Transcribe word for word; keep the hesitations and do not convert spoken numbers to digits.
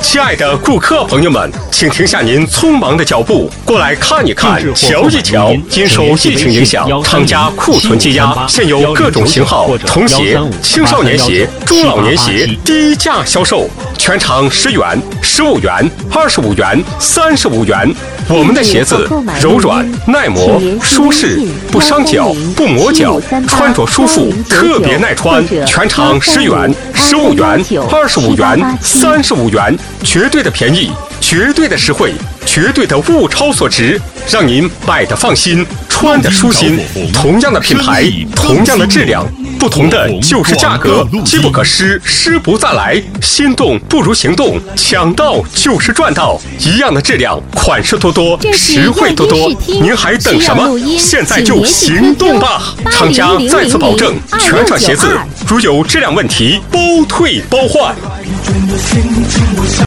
亲爱的顾客朋友们，请停下您匆忙的脚步，过来看一看，瞧一瞧。因受疫情影响，厂家库存积压，现有各种型号童鞋、青少年鞋、中老年鞋低价销售，全场十元、十五元、二十五元、三十五元。我们的鞋子柔软、耐磨、舒适，不伤脚、不磨脚，穿着舒服，特别耐穿。全场十元、十五元、二十五元、三十五元，绝对的便宜，绝对的实惠，绝对的物超所值，让您买的放心，穿的舒心。同样的品牌，同样的质量，不同的就是价格。机不可失，失不再来。心动不如行动，抢到就是赚到。一样的质量，款式多多，实惠多多，您还等什么？现在就行动吧！厂家再次保证，全场鞋子如有质量问题，包退包换。